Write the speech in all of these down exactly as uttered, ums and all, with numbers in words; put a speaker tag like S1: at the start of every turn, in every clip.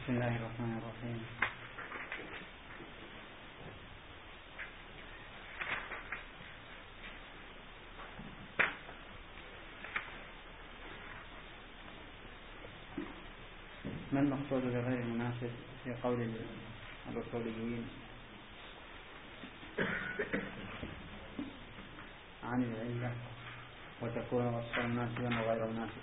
S1: بسم الله الرحمن الرحيم. ما المقصود بغير المناسب في قول الأصوليين عن العلة وتكون وصفا مناسبا وغير مناسب؟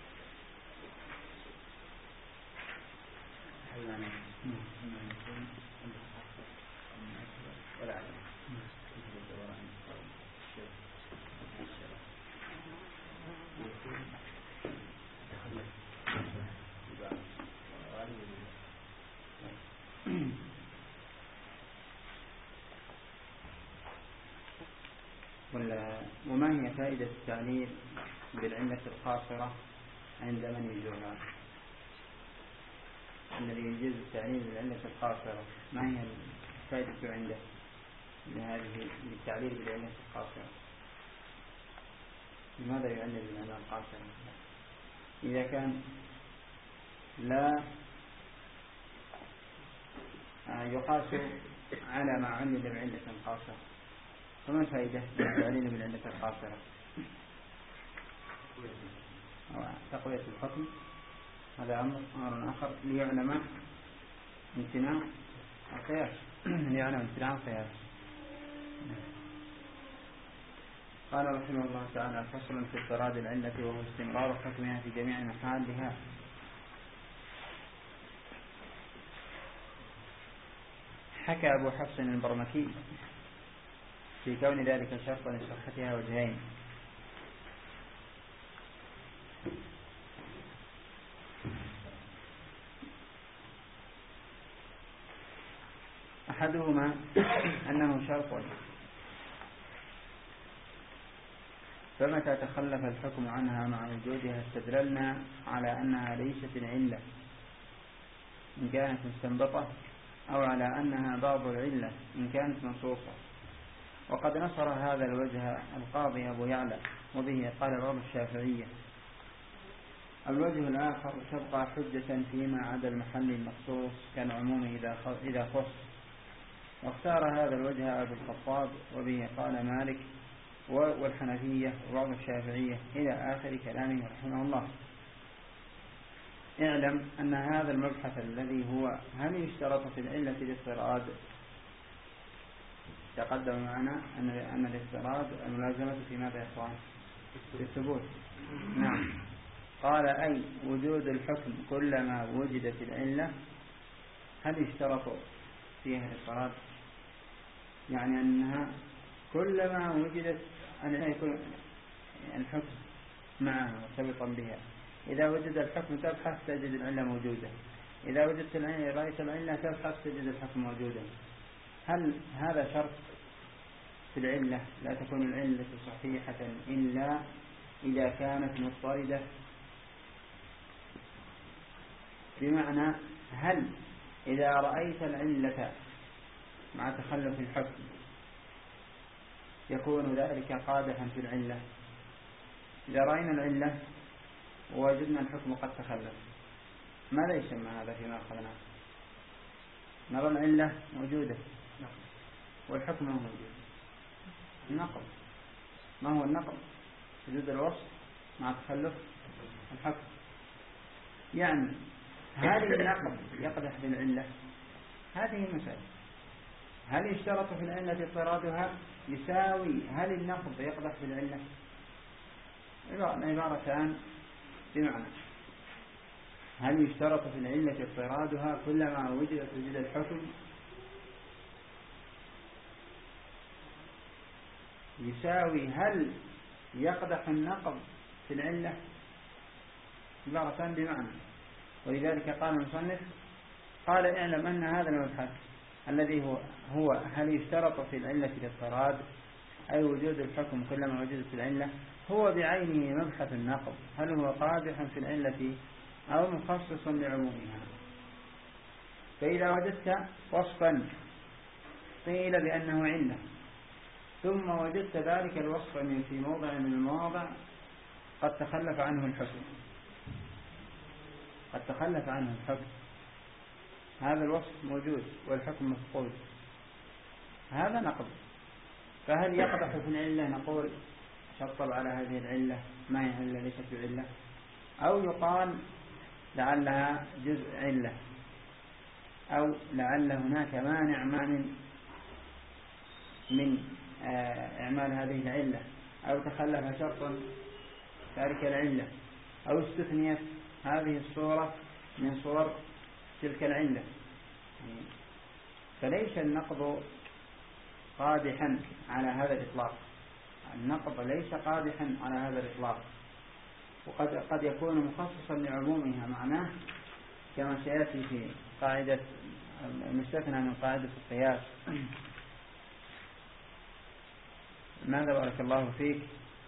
S1: وما هي فائدة التعليل بالعلة القاصرة عند من يجوزها؟ الذي يجوز التعليل بالعلة القاصرة ما هي الفائدة عنده لهذه التعليل بالعلة القاصرة؟ لماذا يعلل بالعلة القاصرة إذا كان لا يقاس على ما علل بعلة قاصرة؟ فما الفائدة من التعليل بالعلة القاصرة؟ تقوية الحكم، هذا أمر أمر آخر ليعلم امتناع القياس ليعلم امتناع القياس. قال رحمه الله تعالى: فصل في اضطراد العلة وهو استمرار حكمها في جميع محلها. حكى أبو حفص البرمكي في كون ذلك شرطا لصحتها وجهين: أحدهما أنه شرط فمتى تخلف الحكم عنها مع وجودها استدللنا على أنها ليست العلة إن كانت مستنبطة، أو على أنها بعض العلة إن كانت منصوصة. وقد نصر هذا الوجه القاضي أبو يعلى، وبه قال بعض الشافعية. الوجه الآخر: تبقى حجة فيما عدا المحل المخصوص كالعموم إذا خص. واختار هذا الوجه أبو الخطاب، وبه قال مالك والحنفية وبعض الشافعية إلى آخر كلامه رحمه الله. اعلم أن هذا المبحث الذي هو هل يشترط في العلة الاضطراد، تقدم معنا أن أن الاضطراد الملازمة في ماذا يا إخوان؟ في الثبوت. نعم. قال: أي وجود الحكم كلما وجدت العلة. هل يشترط فيها الاضطراد؟ يعني أنها كلما وجدت الحكم معها مرتبطا بها. إذا وجد الحكم تبحث تجد العلة موجودة، إذا وجدت العلة رأيت العلة تبحث تجد الحكم موجودا. هل هذا شرط في العلة؟ لا تكون العلة صحيحة إلا إذا كانت مضطردة. بمعنى هل إذا رأيت العلة مع تخلف الحكم يكون ذلك قادحا في العلة؟ إذا رأينا العلة ووجدنا الحكم قد تخلف ماذا يسمى هذا فيما أخذناه؟ نرى العلة موجودة والحكم موجود. النقض. ما هو النقض؟ وجود الوصف مع تخلف الحكم. يعني هل النقض يقدح في العلة؟ هذه المسألة. هل يشترط في العلة اضطرادها يساوي هل النقض يقدح في العلة؟ عبارتان بمعنى: هل يشترط في العلة اضطرادها كلما وجدت وجد الحكم يساوي هل يقدح النقض في العلة؟ عبارتان بمعنى. ولذلك قال المصنف: قال اعلم أن هذا المبحث الذي هو, هو هل يشترط في العلة الاضطراد أي وجود الحكم كلما وجدت العلة، هو بعينه مبحث النقض، هل هو قادح في العلة أو مخصص لعمومها. فإذا وجدت وصفا قيل بأنه علة ثم وجدت ذلك الوصف في موضع من المواضع قد تخلف عنه الحكم قد تخلف عنه الحكم هذا الوصف موجود والحكم مفقود، هذا نقض. فهل يقدح في العلة نقول شطب على هذه العلة ما هي علة ليست بعلة، أو يقال لعلها جزء علة، أو لعل هناك مانع مانع من إعمال هذه العلة، أو تخلف شرط تارك العلة، أو استثنيت هذه الصورة من صور تلك العلة. فليس النقض قادحا على هذا الإطلاق، النقض ليس قادحا على هذا الإطلاق، وقد قد يكون مخصصا لعمومها معناه كما سيأتي في قاعدة المستثنى من قاعدة القياس. ماذا بارك الله فيك؟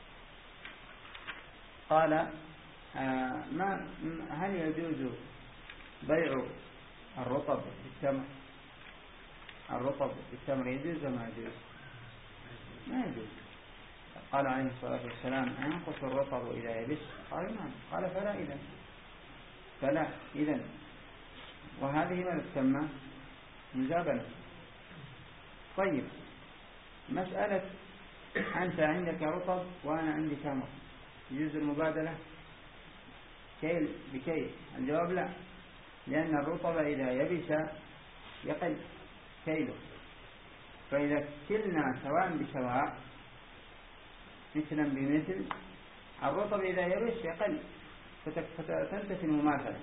S1: قال آه ما هل يجوز بيع الرطب بالتمر؟ الرطب بالتمر يجوز وما يجوز؟ ما يجوز. قال عليه الصلاة والسلام أينقص الرطب إذا يبس؟ قال نعم. قال فلا إذن فلا إذن وهذه ما تسمى مزابنة. طيب، مسألة أنت عندك رطب وأنا عندي تمر، يجوز المبادلة كيل بكيل؟ الجواب لا، لأن الرطب إذا يبس يقل كيله، فإذا كلنا سواء بسواء مثلا بمثل، الرطب إذا يبس يقل فتنتفي المماثلة.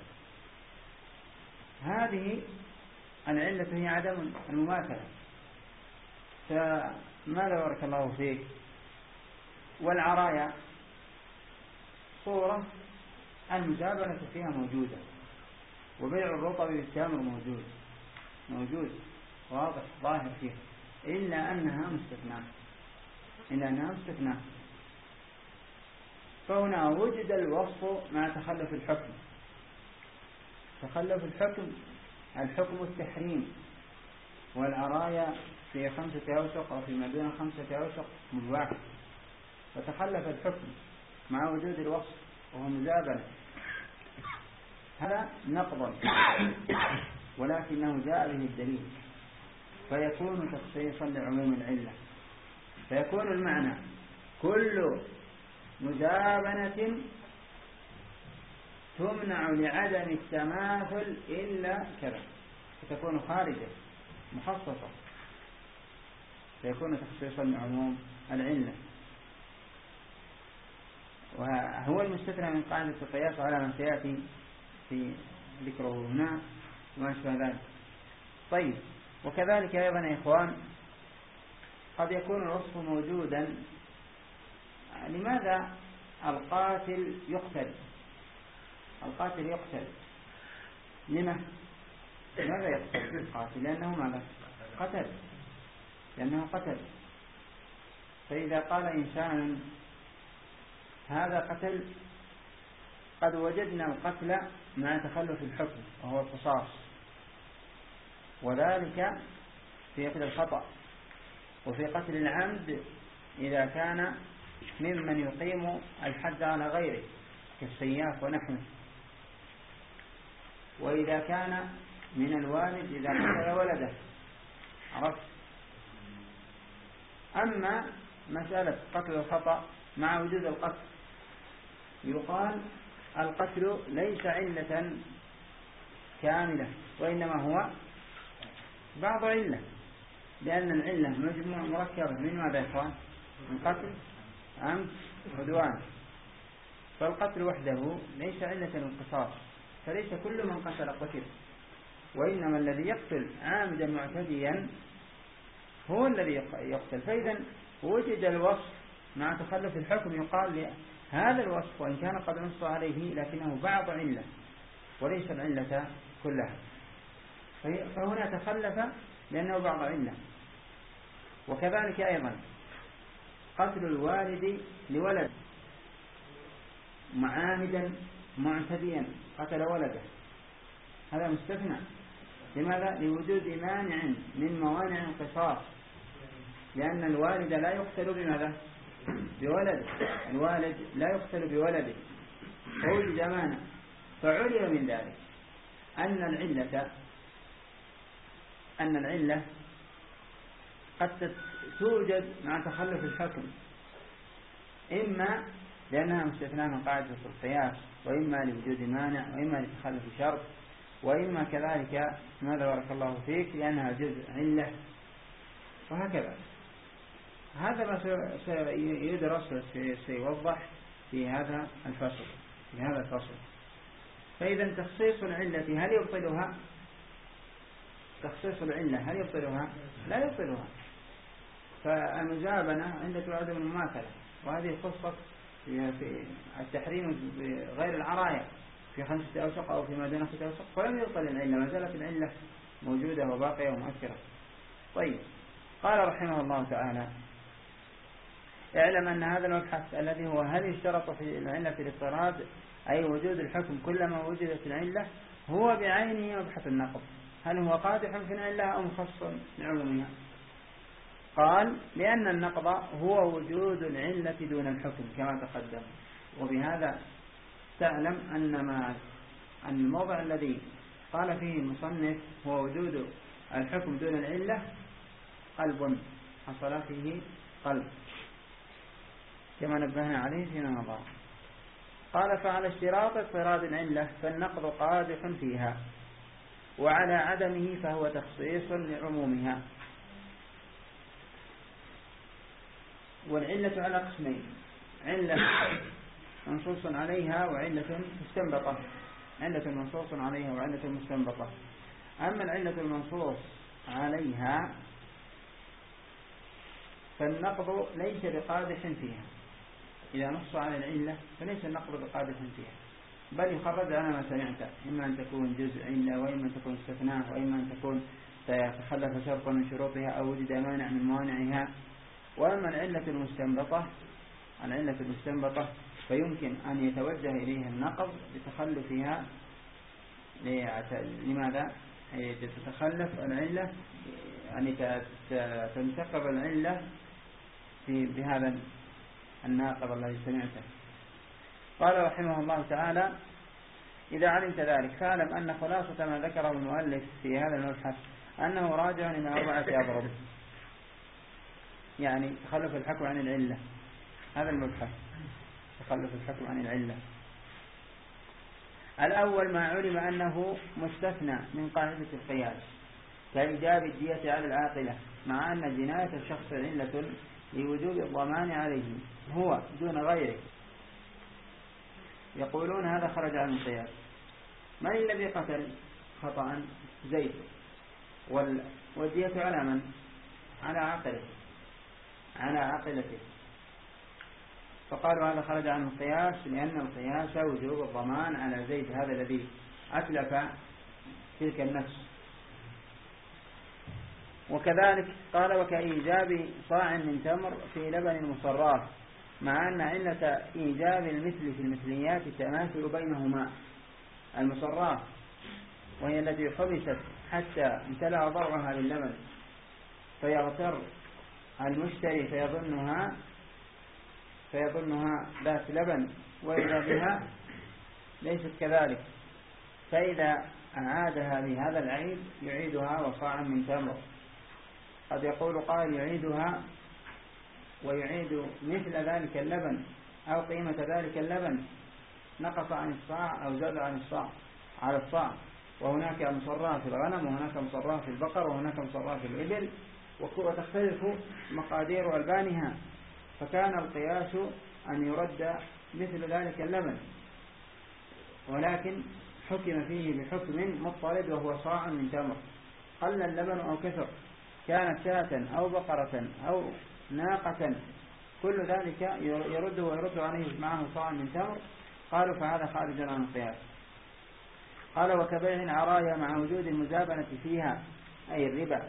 S1: هذه العلة هي عدم المماثلة. فماذا بارك الله فيك؟ والعرايا صورة المزابنة فيها موجودة، وبيع الرطب بالتمر موجود موجود واضح ظاهر فيها، إلا أنها مستثناة إلا أنها مستثناة فهنا وجد الوصف مع تخلف الحكم. تخلف الحكم الحكم التحريم، والعرايا في خمسة أوسق أو فيما دون خمسة أوسق مباح، فتخلف الحكم مع وجود الوصف وهو مزابنة. هذا نقض ولكنه جاء به الدليل، فيكون تخصيصا لعموم العلة، فيكون المعنى كل مزابنة تمنع لعدم التماثل إلا كذا، فتكون خارجة مخصصة، فيكون تخصيصا لعموم العلة. وهو المستثنى من قاعدة القياس على ما سيأتي في ذكره هنا وما شابه ذلك. طيب، وكذلك أيضا يا إخوان قد يكون الوصف موجودا. لماذا القاتل يقتل؟ القاتل يقتل لما؟ لماذا يقتل القاتل؟ لأنه ماذا؟ قتل لأنه قتل. فإذا قال إنسان هذا قتل، قد وجدنا القتل مع تخلف الحكم وهو القصاص، وذلك في قتل الخطأ، وفي قتل العمد إذا كان ممن يقيم الحد على غيره كالسياف ونحوه، وإذا كان من الوالد إذا قتل ولده. عرفت؟ أما مسألة قتل الخطأ مع وجود القتل، يقال القتل ليس علة كاملة، وإنما هو بعض علة، لأن العلة مجموع مركبة من ماذا يا إخوان؟ من قتل عمد عدوان. فالقتل وحده ليس علة القصاص، فليس كل من قتل قتل، وإنما الذي يقتل عامدا معتديا هو الذي يقتل. فإذا وجد الوصف مع تخلف الحكم، يقال هذا الوصف وإن كان قد نص عليه لكنه بعض علة وليس العلة كلها، فهنا تخلف لأنه بعض علة. وكذلك أيضا قتل الوالد لولد معامدا معتديا قتل ولده، هذا مستثنى. لماذا؟ لوجود مانع من موانع القصاص، لأن الوالد لا يقتل بماذا؟ بولده. الوالد لا يقتل بولده، فوجد مانع، فعلم من ذلك أن العلة أن العلة قد توجد مع تخلف الحكم، إما لأنها مستثناة من قاعدة القياس، وإما لوجود مانع، وإما لتخلف شرط، وإما كذلك ماذا بارك الله فيك لأنها جزء علة، وهكذا. هذا ما سيدرس وسيوضح في هذا الفصل في هذا الفصل. فإذا تخصيص العلة هل يبطلها؟ تخصيص العلة هل يبطلها؟ لا يبطلها. فالمجابنة عند عدم المماثلة، وهذه خصت في التحريم بغير العراية في خمسة أوسق أو فيما دون خمسة أوسق، فلم يبطل العلة، ما زالت العلة موجودة وباقية ومؤثرة. طيب، قال رحمه الله تعالى: اعلم أن هذا المبحث الذي هو هل يشترط في العلة في الاضطراد، أي وجود الحكم كلما وجدت العلة، هو بعينه مبحث النقض، هل هو قادح في العلة أو مخصص لعمومها؟ قال: لأن النقض هو وجود العلة دون الحكم كما تقدم. وبهذا تعلم أن ما أن الموضع الذي قال فيه المصنف هو وجود الحكم دون العلة قلب، حصل فيه قلب كما نبهنا عليه فيما مضى. قال: فعلى اشتراط اضطراد العلة فالنقض قادح فيها، وعلى عدمه فهو تخصيص لعمومها. والعلة على قسمين: علة منصوص عليها وعلة مستنبطة. علة منصوص عليها وعلة مستنبطة. أما العلة المنصوص عليها فالنقض ليس بقادح فيها، إذا نص على العلة فليس النقض بقادح فيها، بل يخرج على ما سمعت، إما أن تكون جزء علة، وإما أن تكون استثناء، وإما أن تكون تخلف شرط من شروطها أو وجد مانع من موانعها. وأما العلة المستنبطة العلة المستنبطة فيمكن أن يتوجه إليها النقض بتخلفها. لماذا؟ تتخلف العلة، يعني تنتقض العلة بهذا الناقض الذي سمعته. قال رحمه الله تعالى: إذا علمت ذلك فاعلم أن خلاصة ما ذكره المؤلف في هذا المبحث أنه راجع إلى أربعة أضرب، يعني تخلف الحكم عن العلة. هذا المبحث تخلف الحكم عن العلة. الأول ما علم أنه مستثنى من قاعدة القياس كإيجاب الدية على العاقلة، مع أن جناية الشخص علة لوجوب الضمان عليه هو دون غيره. يقولون هذا خرج عن القياس. من الذي قتل خطأ؟ زيد، والدية على من؟ على عاقلته على عاقلته فقالوا هذا خرج عن القياس، لأن القياس وجوب الضمان على زيد هذا الذي أتلف تلك النفس. وكذلك قال: وكإيجاب صاع من تمر في لبن مصراه، مع أن علة إيجاب المثل في المثليات التماثل بينهما. المصراه وهي التي حبست حتى امتلأ ضرعها للبن فيغتر المشتري فيظنها فيظنها ذات لبن، وإذا بها ليست كذلك، فإذا أعادها بهذا العيب يعيدها وصاعا من تمر. قد يقول قائل يعيدها ويعيد مثل ذلك اللبن أو قيمة ذلك اللبن، نقص عن الصاع أو زاد عن الصاع على الصاع، وهناك مصراه في الغنم، وهناك مصراه في البقر، وهناك مصراه في الإبل، وتختلف مقادير ألبانها. فكان القياس أن يرد مثل ذلك اللبن، ولكن حكم فيه بحكم مضطرد وهو صاع من تمر، قل اللبن أو كثر، كانت شاة أو بقرة أو ناقة، كل ذلك يرد ويرد عليه معه صاع من تمر. قالوا فهذا خارج عن القياس. قال: وكبيع العرايا مع وجود المزابنة فيها أي الربا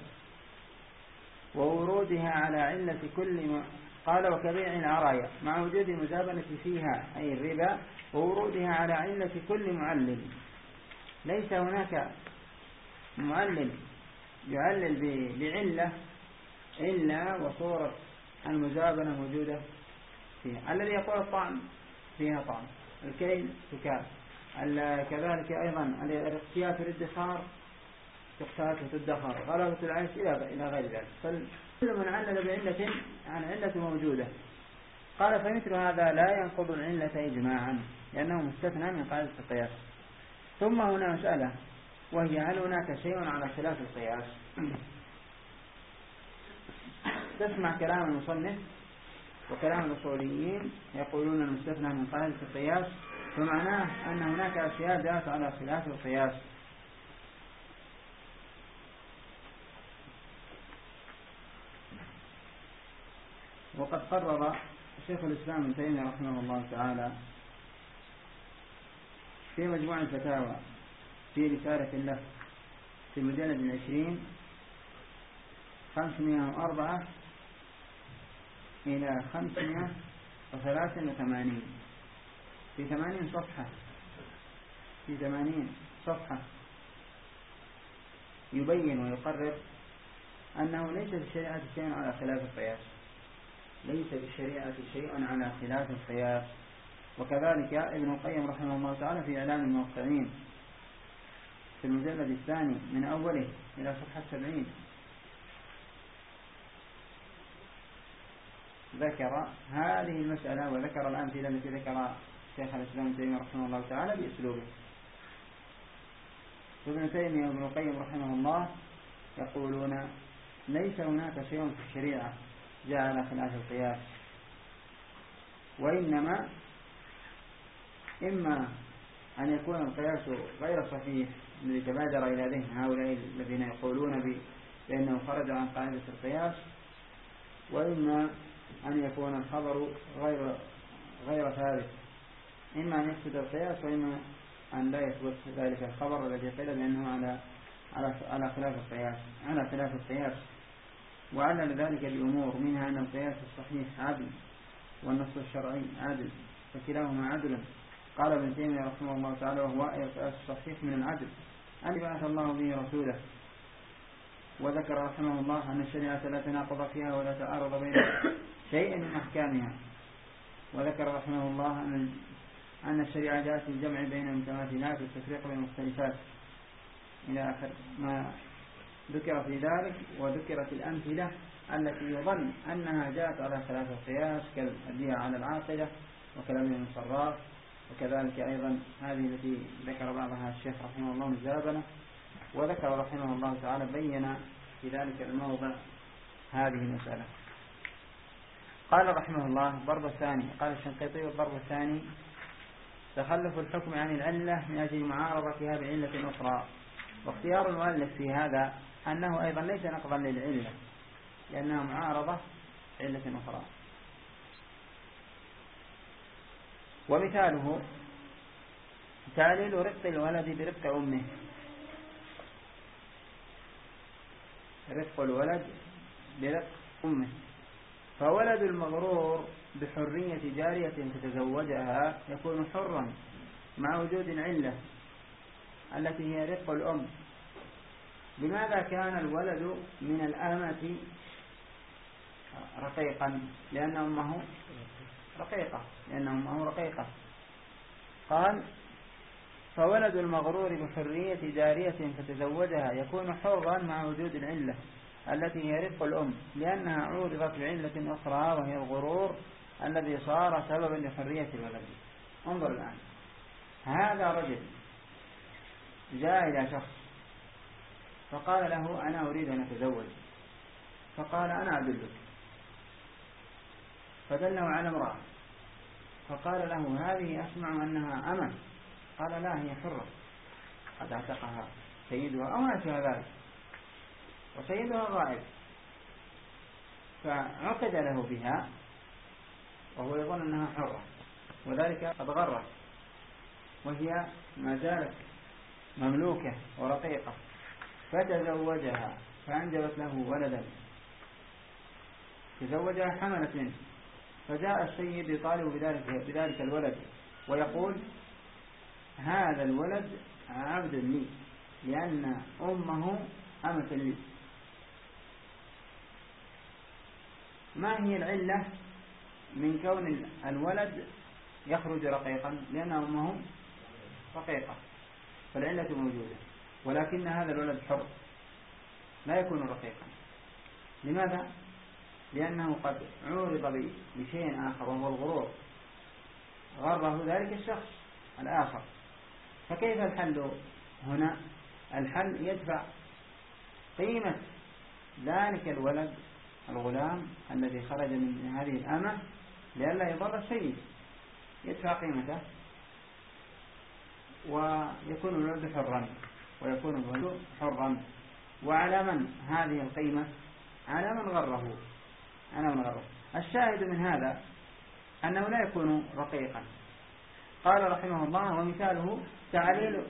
S1: وورودها على علة كل م... قال: وكبيع العرايا مع وجود المزابنة فيها أي الربا وورودها على علة كل معلل. ليس هناك معلل يعلل بعلة إلا وصورة المزابنة موجودة فيها. الذي يقول الطعم فيها طعم، الكيل تكال، كذلك أيضا الاقتيات والادخار تقتات وتدخر غلبة العيش إلى غير ذلك. فكل من علل بعلة عن علة موجودة. قال فمثل هذا لا ينقض العلة إجماعا لأنه مستثنى من قاعدة القياس. ثم هنا مسألة وهي هل هناك شيء على خلاف القياس؟ تسمع كلام المصنف وكلام الأصوليين يقولون المستثنى من قاعدة القياس فمعناه أن هناك أشياء جاءت على خلاف القياس. وقد قرر شيخ الإسلام ابن تيمية رحمه الله تعالى في مجموع الفتاوى في رسالة له في المجلد العشرين خمسمائة وأربعة إلى خمسمائة وثلاثة وثمانين في ثمانين صفحة في ثمانين صفحة يبين ويقرر أنه ليس في الشريعة شيء على خلاف القياس، ليس في الشريعة شيء على خلاف القياس. وكذلك ابن القيم رحمه الله تعالى في إعلام الموقعين في المجلد الثاني من أوله إلى صفحة سبعين ذكر هذه المسألة وذكر الأمثلة التي ذكر شيخ الإسلام ابن تيمية رحمه الله تعالى بأسلوبه. وابن تيمية وابن القيم رحمه الله يقولون ليس هناك شيء في الشريعة جاء على خلاف القياس، وإنما إما أن يكون القياس غير صحيح الذي تبادر إلى ذهن هؤلاء الذين يقولون بأنه خرج عن قاعدة القياس، وإما أن يكون الخبر غير غير ثابت، إما أن يفسد القياس وإما أن لا يثبت ذلك الخبر الذي قيل بأنه على على على خلاف القياس على خلاف القياس. وعلل ذلك بأمور منها أن القياس الصحيح عدل والنص الشرعي عدل فكلاهما عدل. قال ابن تيمية رحمه الله تعالى وهو القياس الصحيح من العدل أن بعث الله به رسوله. وذكر رحمه الله أن الشريعة لا تناقض فيها ولا تعارض بين شيء من أحكامها. وذكر رحمه الله أن أن الشريعة جاءت الجمع بين المتماثلات والتفريق بين المختلفات إلى آخر ما ذكر في ذلك. وذكرت الأمثلة التي يظن أنها جاءت على خلاف القياس كالأدية على العاقلة وكلام المصراف، وكذلك أيضا هذه التي ذكر بعضها الشيخ رحمه الله الزابنة. وذكر رحمه الله تعالى بين في ذلك الموضع هذه المسألة. قال رحمه الله الضرب الثاني، قال الشنقيطي الضرب الثاني تخلف الحكم عن العلة من أجل معارضتها بعلة أخرى. واختيار المؤلف في هذا أنه أيضا ليس نقضا للعلة لأنها معارضة علة أخرى. ومثاله تعليل رق الولد برق أمه. رق الولد برق أمه، فولد المغرور بحرية جارية تتزوجها يكون حرا مع وجود العلة التي هي رق الأم. لماذا كان الولد من الأمة رقيقا؟ لأن أمه رقيقة لأن أمه رقيقة. قال فولد المغرور بحرية جارية فتزوجها يكون حرا مع وجود العلة التي هي رق الأم لأنها عورضت بعلة أخرى وهي الغرور الذي صار سببا لحرية الولد. انظر الآن، هذا رجل جاء إلى شخص فقال له أنا أريد أن أتزوج، فقال أنا أدلك، فدله على امرأة فقال له هذه أسمع أنها أمة، قال لا هي حرة قد اعتقها سيدها أو ما شابه ذلك وسيدها غائب، فعقد له بها وهو يظن أنها حرة وذلك قد غرت وهي ما زالت مملوكة ورقيقة، فتزوجها فأنجبت له ولدا، تزوجها حملت منه، فجاء السيد يطالب بذلك, بذلك الولد ويقول هذا الولد عبد لي لأن أمه أمة لي. ما هي العلة من كون الولد يخرج رقيقا؟ لأن أمه رقيقة، فالعلة موجودة، ولكن هذا الولد حر لا يكون رقيقا. لماذا؟ لأنه قد عورض بشيء آخر وهو الغرور، غره ذلك الشخص الآخر. فكيف الحل هنا؟ الحل يدفع قيمة ذلك الولد الغلام الذي خرج من هذه الأمة لئلا يضر السيد، يدفع قيمته ويكون الولد حرا ويكون الولد حرا. وعلى من هذه القيمة؟ على من غره، على من غره. الشاهد من هذا أنه لا يكون رقيقا. قال رحمه الله: ومثاله تعليل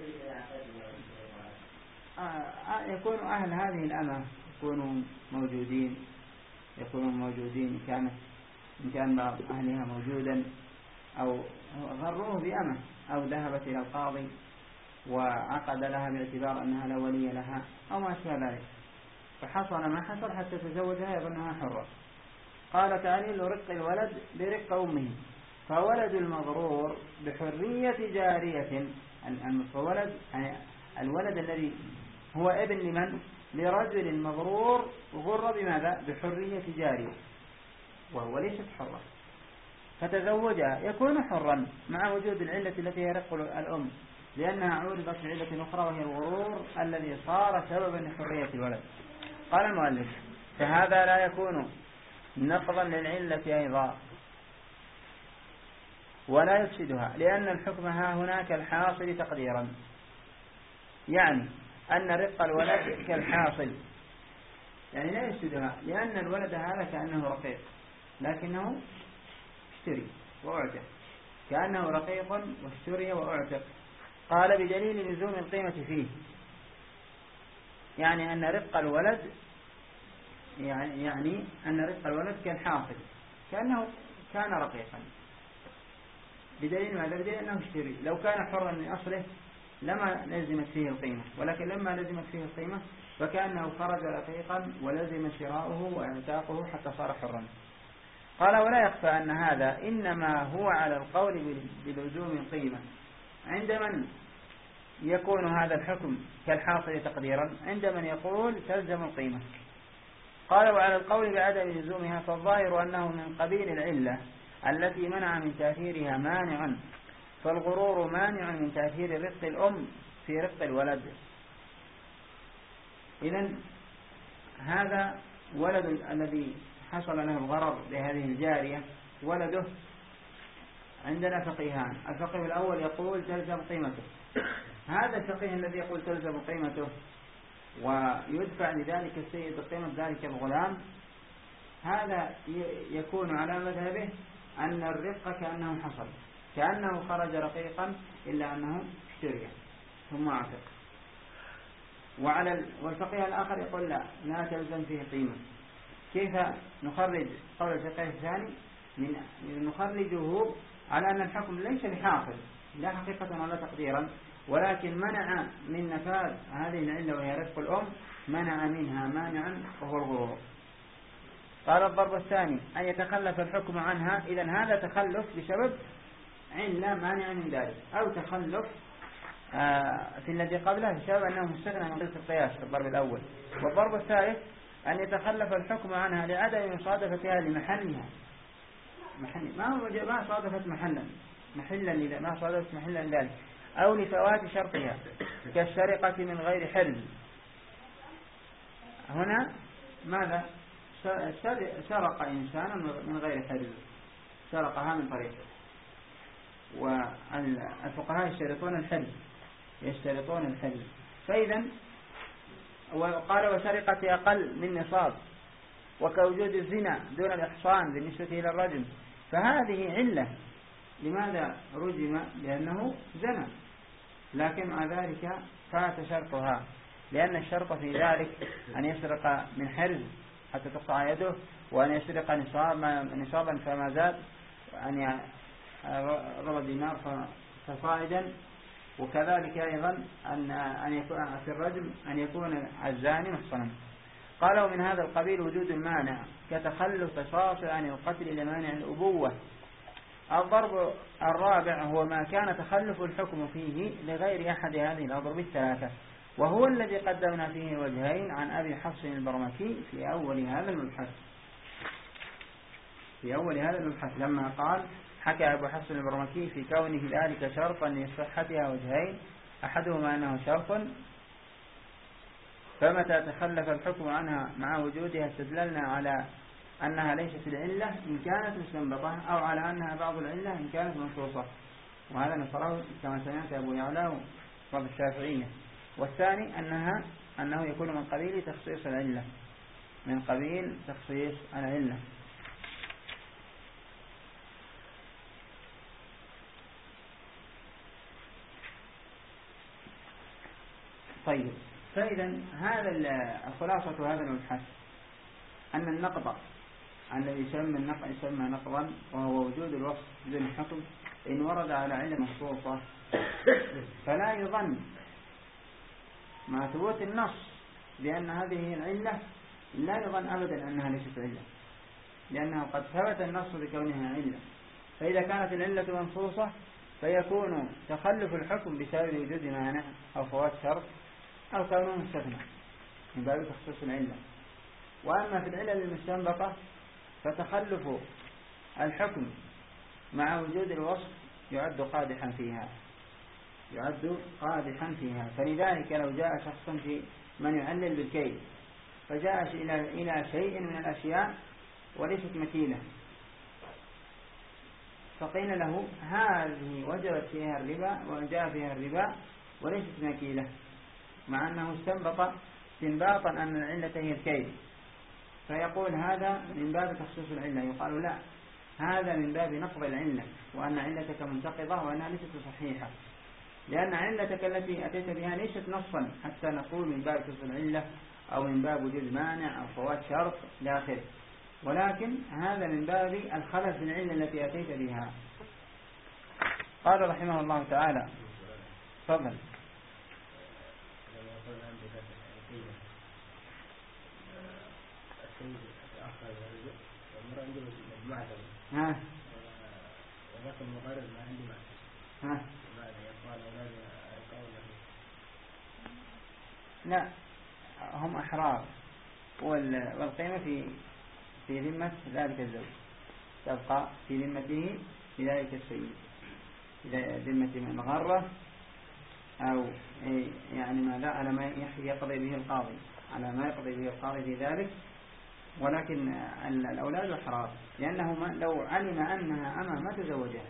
S1: يكون أهل هذه الأمة يكونوا موجودين، يكونوا موجودين كانت إن كان بعض أهلها موجودا، أو غروه بأمة، أو ذهبت إلى القاضي وعقد لها باعتبار أنها لا ولي لها أو ما أشبه ذلك، فحصل ما حصل حتى تزوجها يظنها حرة. قال: تعليل رق الولد برق أمه، فولد المغرور بحرية جارية. الولد يعني الولد الذي هو ابن لمن؟ لرجل مغرور غر بماذا؟ بحرية جارية، وهو ليست حرة، فتزوجها يكون حرا مع وجود العلة التي هي رق الأم، لأنها عورضت بعلة أخرى وهي الغرور الذي صار سببا لحرية الولد. قال المؤلف: فهذا لا يكون نقضا للعلة أيضا ولا يفسدها، لأن الحكم ها هناك الحاصل تقديرا، يعني أن رق الولد كالحاصل، يعني لا يفسدها، لأن الولد هذا كأنه رقيق لكنه اشتري وأعتق، كأنه رقيق واشتري وأعتق. قال: بدليل لزوم القيمة فيه، يعني أن رق الولد يعني, يعني أن رق الولد كالحاصل كأنه كان رقيقا، بدليل ماذا؟ بدليل أنه اشتري. لو كان حرا من أصله لما لزمت فيه القيمة، ولكن لما لزمت فيه القيمة فكأنه خرج رقيقا ولزم شراؤه واعتاقه حتى صار حرا. قال: ولا يخفى أن هذا إنما هو على القول بلزوم القيمة. عند من يكون هذا الحكم كالحاصل تقديرا؟ عند من يقول تلزم القيمة. قال: وعلى القول بعدم لزومها، فالظاهر أنه من قبيل العلة التي منع من تأثيرها مانع، فالغرور مانع من تأثير رق الأم في رق الولد. إذن هذا ولد الذي حصل له الغرر بهذه الجارية ولده عندنا فقيهان. الفقيه الأول يقول تلزم قيمته، هذا الفقيه الذي يقول تلزم قيمته ويدفع لذلك السيد قيمة ذلك الغلام، هذا يكون على مذهبه أن الرق كأنه حصل، كأنه خرج رقيقا إلا أنه اشتري ثم عتق. وعلى والفقيه الآخر يقول لا لا تلزم فيه قيمة. كيف نخرج قول الفقيه الثاني؟ نخرجه على أن الحكم ليس بحاصل لا حقيقة ولا تقديرا، ولكن منع من نفاذ هذه العلة وهي رق الأم، منع منها مانعا وهو الغرور. قال: الضرب الثاني أن يتخلف الحكم عنها. إذن هذا تخلف بسبب علة مانع من ذلك، أو تخلف في الذي قبله بسبب أنه مستغنى من قياس القياس في الضرب الأول. والضرب الثالث أن يتخلف الحكم عنها لعدم مصادفتها لمحلها، محل ما هو ما صادفت محلا محلا ما صادفت محلا ذلك، أو لفوات شرطها كالسرقة من غير حرز. هنا ماذا؟ سرق إنسانا من غير حرز، سرقها من طريقه. والفقهاء يشترطون الحرز، يشترطون الحرز. فإذا وقال: وسرقة أقل من نصاب، وكوجود الزنا دون الإحصان بالنسبة إلى الرجم. فهذه علة لماذا رجم؟ لأنه زنا، لكن مع ذلك فات شرطها، لأن الشرط في ذلك أن يسرق من حرز حتى تقطع يده، وأن يسرق نصابا فما زاد، أن ربع دينار فصاعدا. وكذلك أيضا أن أن يكون في الرجم أن يكون الزاني محصنا. قالوا من هذا القبيل وجود المانع كتخلف قصاص عن القتل لمانع الأبوة. الضرب الرابع هو ما كان تخلف الحكم فيه لغير أحد هذه الأضرب الثلاثة، وهو الذي قدمنا فيه وجهين عن أبي حفص البرمكي في أول هذا المبحث في أول هذا المبحث لما قال: حكى أبو حفص البرمكي في كونه ذلك شرطا لصحتها وجهين، أحدهما أنه شرط، فمتى تخلف الحكم عنها مع وجودها استدللنا على أنها ليست العلة إن كانت مستنبطة، أو على أنها بعض العلة إن كانت منصوصة. وهذا نصره كما سمعت أبو يعلى وبعض الشافعية. والثاني أنها أنه يكون من قبيل تخصيص العلة من قبيل تخصيص العلة. طيب، فإذا هذا خلاصة هذا المبحث أن النقض الذي يسمى النقض يسمى نقضا، وهو وجود الوصف بدون الحكم، إن ورد على علة مخصوصة فلا يظن مع ثبوت النص بأن هذه هي العلة، لا يظن أبدا أنها ليست علة، لأنه قد ثبت النص بكونها علة. فإذا كانت العلة منصوصة فيكون تخلف الحكم بسبب وجود مانع أو فوات شرط أو كونه مستثنى من باب تخصيص العلة. وأما في العلل المستنبطة فتخلف الحكم مع وجود الوصف يعد قادحا فيها يعد قادحا فيها فلذلك لو جاء شخص في من يعلل بالكيل فجاء إلى إلى شيء من الأشياء وليست مكيلة، فقيل له: هذه وجبت فيها الربا وجاء فيها الربا وليست مكيلة، مع أنه استنبط استنباطا أن العلة هي الكيل، فيقول هذا من باب تخصيص العلة. يقال: لا، هذا من باب نقض العلة، وأن علتك منتقضة وأنها ليست صحيحة، لأن علتك التي أتيت بها ليست نصا حتى نقول من باب تخصيص العلة أو من باب وجود مانع أو فوات شرط إلى آخره، ولكن هذا من باب الخلل في العلة التي أتيت بها. قال رحمه الله تعالى: تفضل. ها
S2: ولكن المغرب ما عندي معه.
S1: ها
S2: ماذا يقال أولاد أرقاء؟
S1: لا، هم أحرار، والقيمة في في ذمة ذلك الزوج، تبقى في ذمته بذلك السيد، إذا ذمة من غره أو يعني ماذا على ما يقضي به القاضي على ما يقضي به القاضي في ذلك. ولكن الأولاد أحرار، لأنه لو علم أنها أما ما تزوجها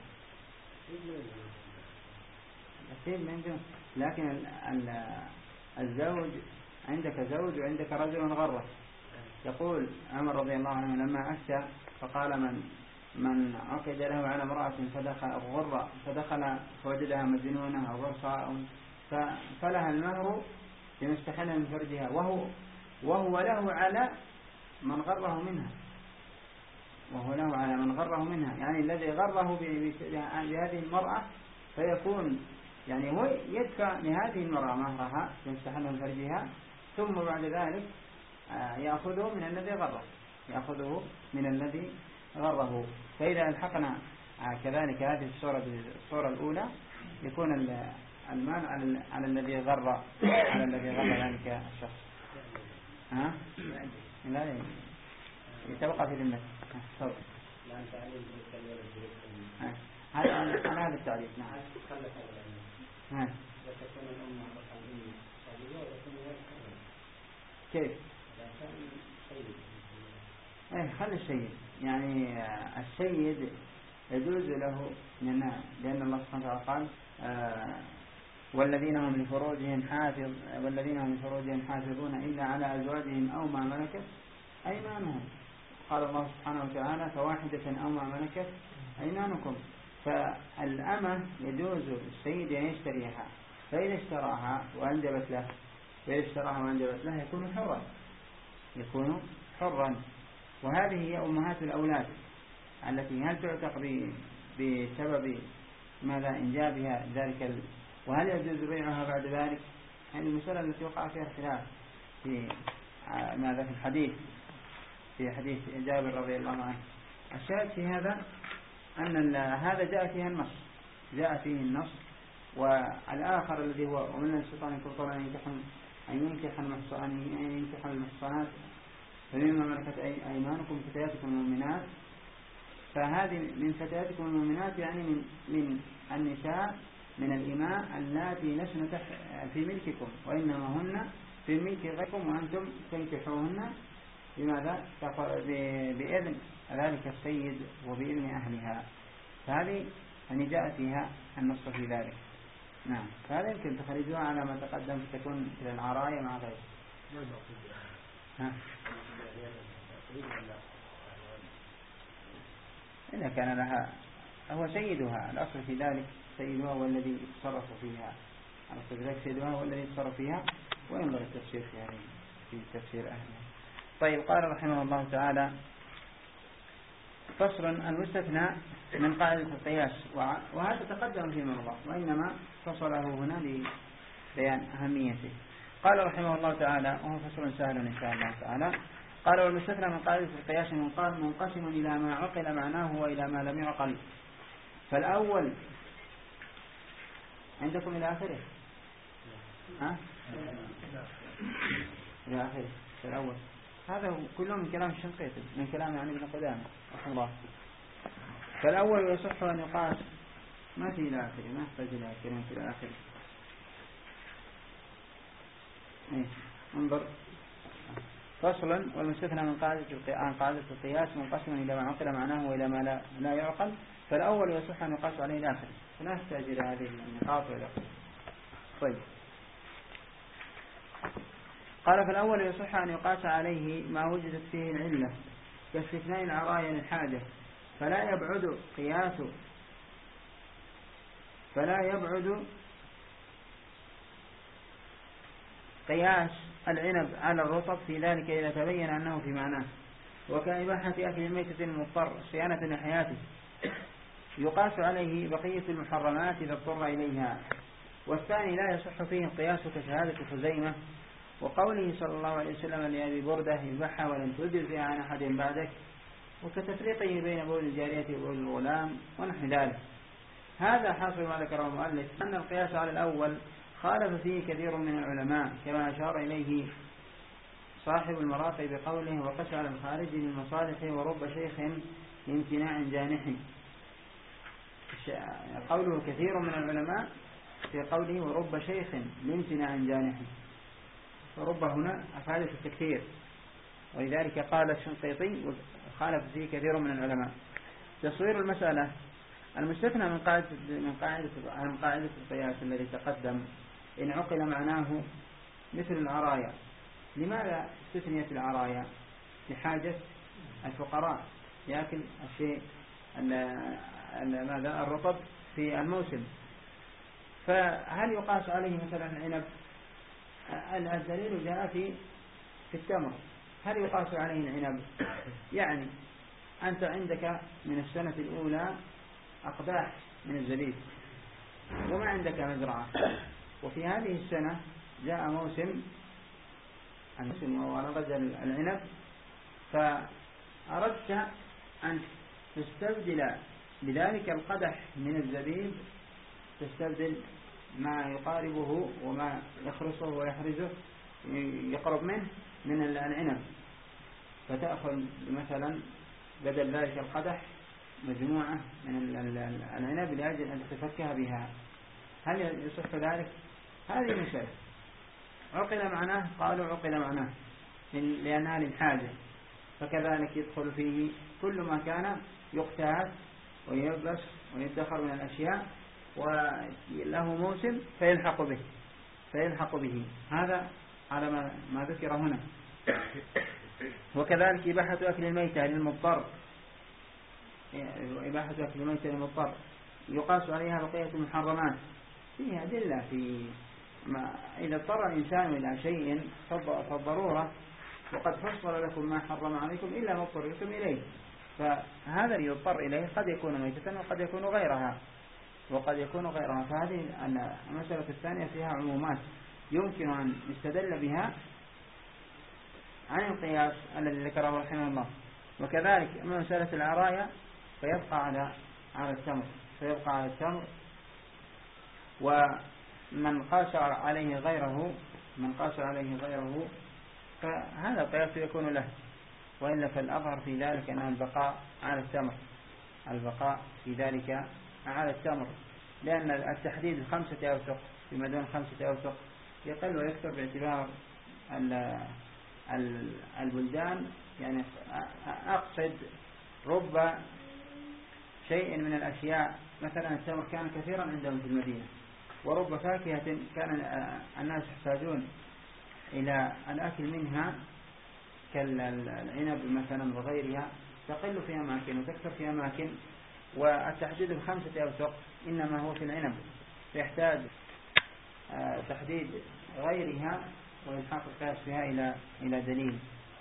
S1: لكن الزوج عندك زوج وعندك رجل غره. يقول عمر رضي الله عنه لما أفتى فقال: من من عقد له على امرأة فدخل غرة فدخل فوجدها مجنونة أو غرصاء فلها المهر لمستحل من فرجها، وهو وهو له على من غره منها وهو له على من غره منها يعني الذي غره بهذه المرأة، فيكون يعني هو يدفع لهذه المرأة مهرها لمستحل من فرجها، ثم بعد ذلك يأخذه من الذي غره يأخذه من الذي غره. فإذا الحقنا كذلك هذه الصورة بالصورة الأولى يكون المال على, على الذي غر على الذي غر ذلك الشخص. ها؟ لا لا تبقى في ذمته. تفضل. هذا على هذا التعريف. نعم. ها. كيف؟ ايه خلي السيد، يعني السيد يجوز له من، لأن الله سبحانه وتعالى قال: آه والذين هم لفروجهم حافظ والذين هم لفروجهم حافظون إلا على أزواجهم أو ما ملكت أيمانهم. قال الله سبحانه وتعالى: فواحدة أو ما ملكت أيمانكم. فالأمة يجوز السيد أن يشتريها، فإذا اشتراها وأنجبت له فإذا اشتراها وأنجبت له يكون حرا يكون حرا وهذه هي أمهات الأولاد التي هل تعتق بسبب ماذا إنجابها ذلك ال... وهل يجوز بيعها بعد ذلك؟ يعني المسألة التي وقع فيها الخلاف في ماذا في الحديث في حديث جابر رضي الله عنه. الشاهد في هذا أن هذا جاء فيها النص جاء فيه النص والآخر الذي هو ومن الشيطان يكفر أن ينكح أن ينكح أن ينكح المحصنات فمما ملكت أيمانكم فتياتكم المؤمنات، فهذه من فتياتكم المؤمنات يعني من من النساء من الإماء اللاتي لسن في ملككم، وإنما هن في ملك غيركم وأنتم تنكحوهن بماذا؟ بإذن ذلك السيد وبإذن أهلها. فهذه يعني جاء فيها النص في ذلك. نعم. فهذا يمكن تخرجوها على ما تقدم تكون إلى العراية مع غيره. ها؟ إذا كان لها هو سيدها، الأصل في ذلك سيدها هو الذي يتصرف فيها، الأصل في ذلك سيدها هو الذي يتصرف فيها، وينظر التفسير في هذه في تفسير أهلها. طيب، قال رحمه الله تعالى: فصل المستثنى من قاعدة القياس، وهذا تقدم فيما مضى وإنما فصله هنا لبيان أهميته. قال رحمه الله تعالى، وهو فصل سهل إن شاء الله تعالى. قال: والمستثنى من قاعدة القياس منقسم إلى ما عقل معناه وإلى ما لم يعقل. فالأول عندكم إلى آخره؟ ها؟ إلى آخره الأول. هذا كله من كلام الشنقيطي، من كلام يعني ابن قدامة رحمه الله. فالأول يصح أن يقاس، ما في إلى آخره، ما يحتاج إلى كلمة إلى آخره. إيه انظر: فصلا: والمستثنى من قاعدة عن قاعدة القياس منقسم إلى ما عقل معناه وإلى ما لا, لا يعقل. فالأول يصح أن يقاس عليه الآخر، فلا يحتاج إلى هذه النقاط وإلى آخره. طيب، قال: فالأول يصح أن يقاس عليه ما وجدت فيه العلة كاستثناء العرايا للحاجة، فلا يبعد قياس فلا يبعد قياس العنب على الرطب في ذلك إذا تبين أنه في معناه، وكإباحة أكل الميتة المضطر صيانة لحياته يقاس عليه بقية المحرمات إذا اضطر إليها. والثاني لا يصح فيه القياس كشهادة خزيمة وقوله صلى الله عليه وسلم لأبي بردة: اذبحها ولن تجزي عن أحد بعدك، وكتفريقه بين بول الجارية وبول الغلام ونحو ذلك. هذا حاصل ما ذكره المؤلف، أن القياس على الأول خالف فيه كثير من العلماء، كما أشار إليه صاحب المراقي بقوله: وقس على الخارج للمصالح ورب شيخ لامتناع جانح. قوله كثير من العلماء في قوله ورب شيخ لامتناع جانح، فرب هنا أفادت التكثير، ولذلك قال الشنقيطي: خالف فيه كثير من العلماء. تصوير المسألة: المستثنى من قاعدة من قاعدة عن قاعدة القياس الذي تقدم إن عقل معناه مثل العرايا. لماذا استثنيت العرايا؟ لحاجة الفقراء يأكل الشيء ماذا الرطب في الموسم. فهل يقاس عليه مثلا العنب؟ الدليل جاء في في التمر. هل يقاس عليه العنب؟ يعني أنت عندك من السنة الأولى أقداح من الزبيب وما عندك مزرعة، وفي هذه السنة جاء موسم الموسم ونضج العنب، فأردت أن تستبدل بذلك القدح من الزبيب، تستبدل ما يقاربه وما يخرصه ويحرزه يقرب منه من العنب، فتأخذ مثلا بدل ذلك القدح مجموعة من العنب لأجل أن تفكها بها. هل يصح ذلك؟ هذه مسألة عقل معناه، قالوا عقل معناه لأنها للحاجة. فكذلك يدخل فيه كل ما كان يقتات ويلبس ويدخر من الأشياء وله موسم فيلحق به فيلحق به هذا على ما, ما ذكر هنا. وكذلك إباحة أكل الميتة للمضطر، إباحة أكل الميتة للمضطر يقاس عليها بقية المحرمات. فيها أدلة في ما إذا اضطر الإنسان إلى شيء فالضرورة، وقد فصل لكم ما حرم عليكم إلا ما اضطررتم إليه. فهذا اللي يضطر إليه قد يكون ميتة وقد يكون غيرها وقد يكون غيرها. فهذه المسألة الثانية فيها عمومات يمكن أن يستدل بها عن القياس الذي ذكره رحمه الله. وكذلك مسألة العرايا فيبقى على على التمر فيبقى على التمر ومن قاس عليه غيره من قاس عليه غيره فهذا القياس يكون له، وإلا فالأظهر في ذلك أن البقاء على التمر البقاء في ذلك على التمر، لأن التحديد خمسة أوسق فيما دون خمسة أوسق يقل ويكثر باعتبار البلدان. يعني أقصد رب شيء من الأشياء، مثلا التمر كان كثيرا عندهم في المدينة، ورب فاكهة كان الناس يحتاجون إلى الأكل منها كالعنب مثلا وغيرها، تقل في أماكن وتكثر في أماكن. والتحديد بخمسة أوسق إنما هو في العنب، يحتاج تحديد غيرها ويلحق القياس فيها إلى إلى دليل.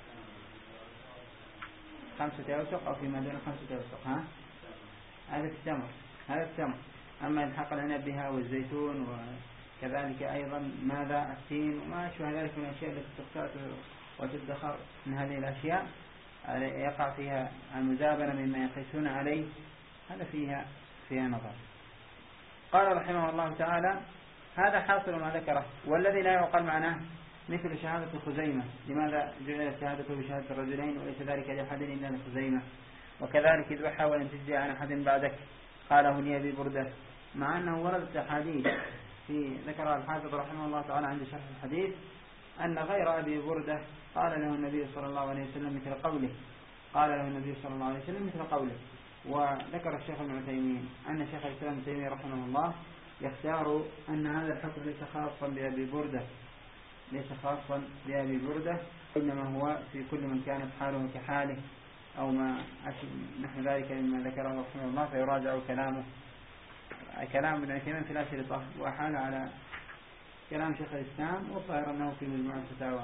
S1: خمسة أوسق أو فيما دون خمسة أوسق، ها هذا التمر هذا التمر أما يلحق العنب بها والزيتون، وكذلك أيضا ماذا التين وما أشبه ذلك من الأشياء التي تقتات وتدخر من هذه الأشياء يقع فيها المزابنة مما يقيسون عليه، هذا فيها فيها نظر. قال رحمه الله تعالى: هذا حاصل ما ذكره، والذي لا يعقل معناه مثل شهادة خزيمة. لماذا جعلت شهادته بشهادة الرجلين وليس ذلك لأحد إلا لخزيمة؟ وكذلك ذبح ولن تجزي عن أحد بعدك، قاله لي أبي بردة، مع أنه وردت أحاديث في ذكرها الحافظ رحمه الله تعالى عند شرح الحديث أن غير أبي بردة قال له النبي صلى الله عليه وسلم مثل قوله قال له النبي صلى الله عليه وسلم مثل قوله. وذكر الشيخ ابن عثيمين أن شيخ الإسلام ابن تيمية رحمه الله يختار أن هذا الحكم ليس خاصا بأبي بردة ليس خاصا بأبي بردة إنما هو في كل من كانت حاله كحاله أو ما نحن ذلك مما ذكره رحمه الله، فيراجع كلامه كلام ابن عثيمين في الأشرطة وأحال على كلام شيخ الإسلام، والظاهر أنه في مجموع الفتاوى.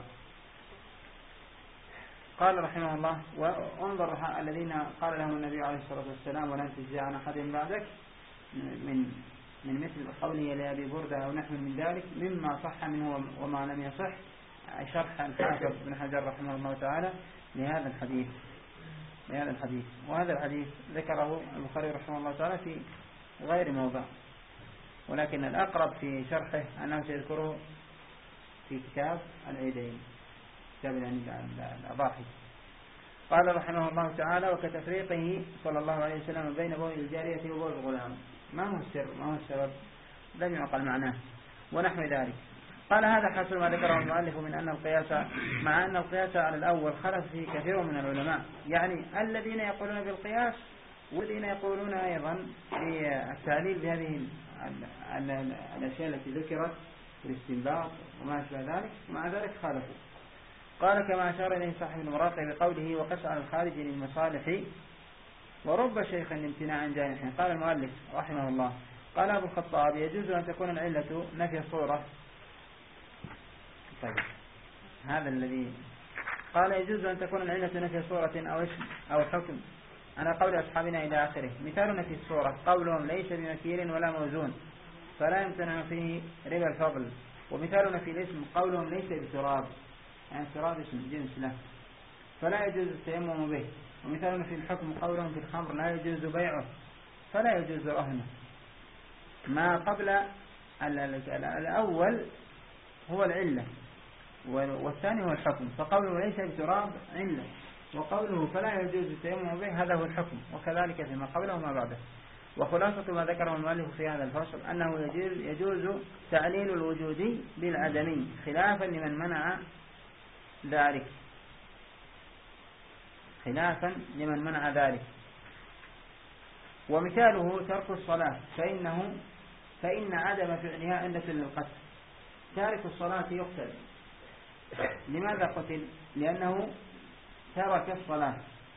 S1: قال رحمه الله: وانظر الذين قال لهم النبي عليه الصلاة والسلام ولن تجزي عن أحد بعدك، من من مثل قوله لأبي بردة أو نحو من ذلك مما صح منه وما لم يصح، شرح الحافظ بن حجر رحمه الله تعالى لهذا الحديث لهذا الحديث وهذا الحديث ذكره البخاري رحمه الله تعالى في غير موضع، ولكن الأقرب في شرحه أنه سيذكره في كتاب العيدين، كتاب الأضاحي. قال رحمه الله تعالى: وكتفريقه صلى الله عليه وسلم بين بول الجارية وبول الغلام. ما هو السر ما هو السبب؟ لم يعقل معناه ونحو ذلك. قال: هذا حاصل ما ذكره المؤلف من أن القياس مع أن القياس على الأول خلف فيه كثير من العلماء، يعني الذين يقولون بالقياس والذين يقولون أيضا في التعليل بهذه الأشياء التي ذكرت في الاستنباط وما أشبه ذلك، ومع ذلك خالفوا. قال: كما أشار إليه صاحب المراقي بقوله: وقس على الخارج للمصالح ورب شيخا لامتناع جانح. قال المؤلف رحمه الله: قال أبو الخطاب: يجوز أن تكون العلة نفي الصورة. طيب هذا الذي قال يجوز أن تكون العلة نفي صورة أو اسم أو حكم على قول أصحابنا إلى آخره. مثال نفي الصورة قولهم ليس بمكيل ولا موزون فلا يمتنع فيه ربا الفضل. ومثال نفي الاسم قولهم ليس بتراب، يعني تراب اسم جنس له فلا يجوز التيمم به. ومثال نفي الحكم قولهم في الخمر لا يجوز بيعه فلا يجوز رهنه. ما قبل الأول هو العلة والثاني هو الحكم، فقوله ليس بتراب علة، وقوله فلا يجوز التيمم به هذا هو الحكم، وكذلك فيما قبله وما بعده. وخلاصة ما ذكره المؤلف في هذا الفصل أنه يجوز تعليل الوجود بالعدمي خلافا لمن منع ذلك خلافا لمن منع ذلك. ومثاله ترك الصلاة فإنه فإن عدم فعلها علة للقتل. تارك الصلاة يقتل. لماذا قتل؟ لأنه ترك الصلاة،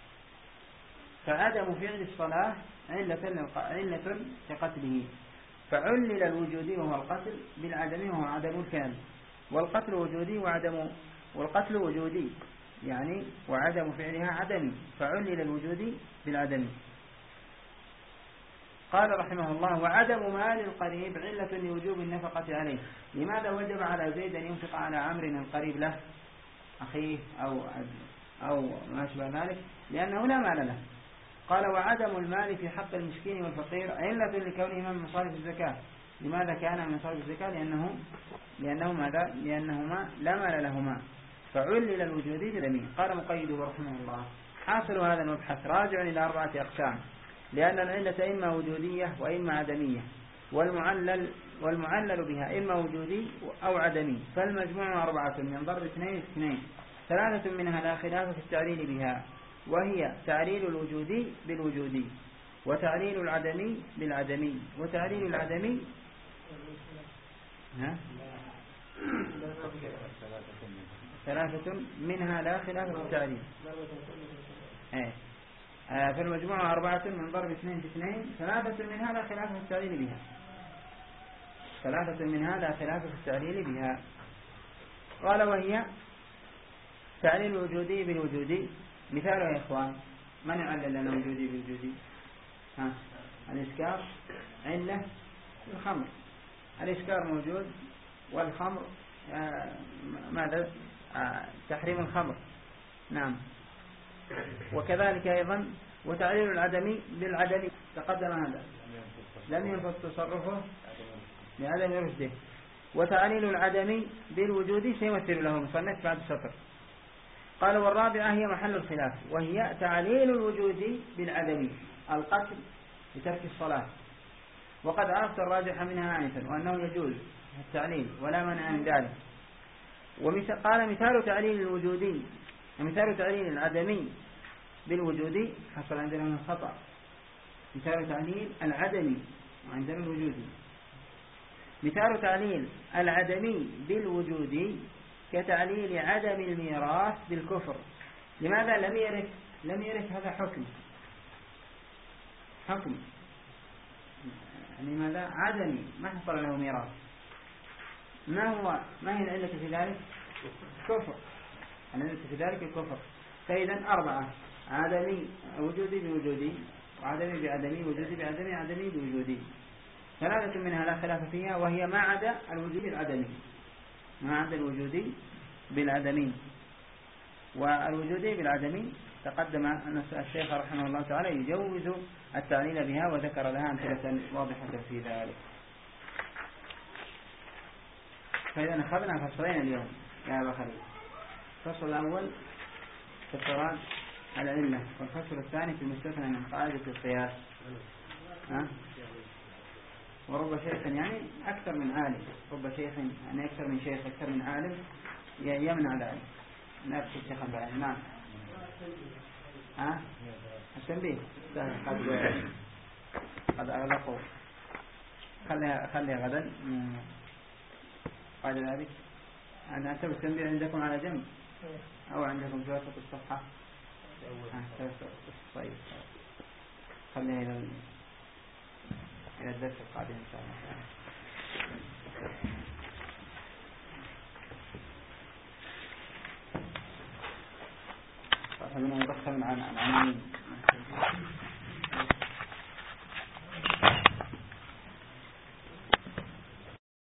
S1: فعدم فعل الصلاة علة علة كقتله. فعلل الوجودي وهو القتل بالعدم وهو عدم الفعل، والقتل وجودي وعدم والقتل وجودي يعني وعدم فعلها عدمي، فعلل الوجودي بالعدم. قال رحمه الله: وعدم مال القريب علة لوجوب النفقة عليه. لماذا وجب على زيد أن ينفق على عمرو القريب له أخيه أو أو ما أشبه ذلك؟ لأنه لا مال له. قال: وعدم المال في حق المسكين والفقير علة لكونه من مصارف الزكاة. لماذا كان من صاحب الزكاة؟ لأنه لأنه ماذا؟ لأنهما لا مال لهما، فعلل الوجودي بالعدمي. قال مقيده رحمه الله: حاصل هذا المبحث راجع إلى أربعة أقسام، لأن العلة إما وجودية وإما عدمية، والمعلل والمعلل بها إما وجودي أو عدمي، فالمجموع أربعة من ضرب اثنين اثنين، ثلاثة منها لا خلاف في التعليل بها، وهي تعليل الوجودي بالوجودي، وتعليل العدمي بالعدمي، وتعليل العدمي ها؟ ثلاثة منها لا خلاف في التعليل. ايه آه فالمجموعة أربعة من ضرب اثنين في اثنين، ثلاثة منها لا خلاف في التعليل بها، ثلاثة منها لا خلاف في التعليل بها. قال: وهي تعليل الوجودي بالوجودي. مثاله يا إخوان، من يعلل لنا وجودي بالوجودي؟ ها؟ الإسكار علة الخمر، الإسكار موجود، والخمر آه ماذا؟ آه تحريم الخمر. نعم. وكذلك أيضا وتعليل العدمي بالعدمي، تقدم هذا، لم ينفذ تصرفه لعدم رشده. وتعليل العدمي بالوجود سيمثل له المصنف بعد سطر. قال: والرابعة هي محل الخلاف، وهي تعليل الوجود بالعدمي، القتل بترك الصلاة. وقد عرفت الراجح منها آنفا، وأنه يجوز التعليل ولا منع من ذلك. وقال: مثال تعليل الوجودي ومثال تعليل العدمي بالوجودي حصل عندنا من خطأ، مثال تعليل العدمي وعندنا الوجودي. مثال تعليل العدمي بالوجودي كتعليل عدم الميراث بالكفر. لماذا لم يرث؟ لم يرث هذا حكم حكم يعني ماذا؟ عدمي، ما حصل له ميراث. ما هو ما هي العلة في ذلك؟ كفر. العلة في ذلك الكفر. فإذا أربعة: عدمي وجودي بوجودي، وعدمي بعدمي، وجودي بعدمي، عدمي بوجودي. ثلاثة منها لا خلاف فيها، وهي ما عدا الوجود العدمي، ما عدا الوجودي بالعدمي. والوجودي بالعدمي تقدم أن الشيخ رحمه الله تعالى يجوز التعليل بها، وذكر لها أمثلة واضحة في ذلك. فإذا أخذنا فصلين اليوم يا أبا خليل. الفصل الأول في افتراض العلة، والفصل الثاني في المستثنى من قاعدة القياس. ها؟ ورب شيخ يعني أكثر من عالم، رب شيخ يعني أكثر من شيخ، أكثر من عالم يمنع ذلك. نفس الشيخ البعين. نعم. ها؟ التنبيه قد قد أغلقوا. خليها خليها غدا بعد ذلك. أنا أكتب التنبيه عندكم على جنب أو عندكم في وسط الصفحة. طيب خليها إلى إلى الدرس القادم إن شاء الله. طبعا أنا بخل عن عن